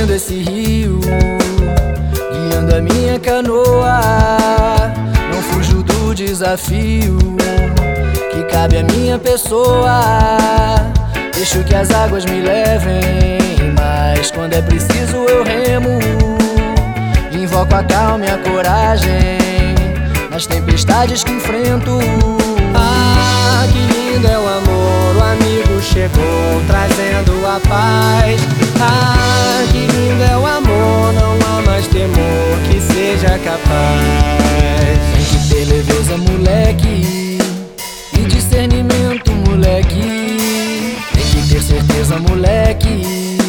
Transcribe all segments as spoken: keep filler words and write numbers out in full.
descendo esse rio, guiando a minha canoa. Não fujo do desafio que cabe à minha pessoa. Deixo que as águas me levem, mas quando é preciso eu remo. Invoco a calma e a coragem nas tempestades que enfrento. Ah, que lindo é o amor, o amigo chegou trazendo a paz. Ah, que lindo é o amor, não há mais temor que seja capaz. Tem que ter leveza, moleque, e discernimento, moleque. Tem que ter certeza, moleque,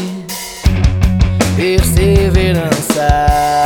perseverança.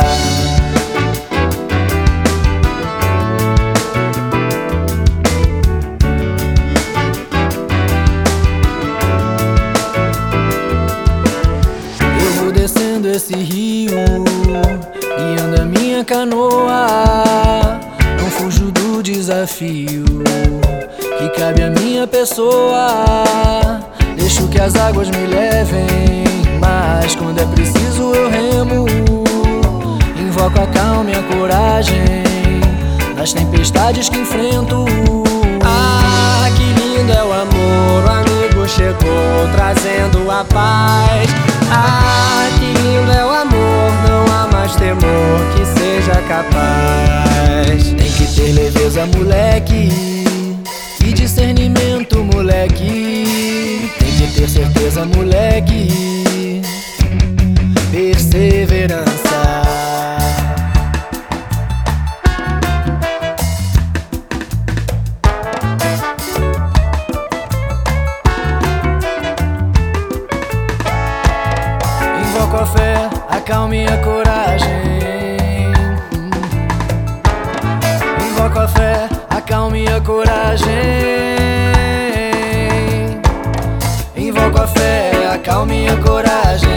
Esse rio, guiando a minha canoa. Não fujo do desafio que cabe à minha pessoa. Deixo que as águas me levem, mas quando é preciso eu remo. Invoco a calma e a coragem nas tempestades que enfrento. Ah, que lindo é o amor, o amigo chegou trazendo a paz. Ah, que lindo é o amor, não há mais temor que seja capaz. Tem que ter leveza, moleque, e discernimento, moleque. Tem que ter certeza, moleque, perseverança. Invoco a fé, a calma e a coragem. Invoco a fé, a calma e a coragem. Invoco a fé, a calma e a coragem.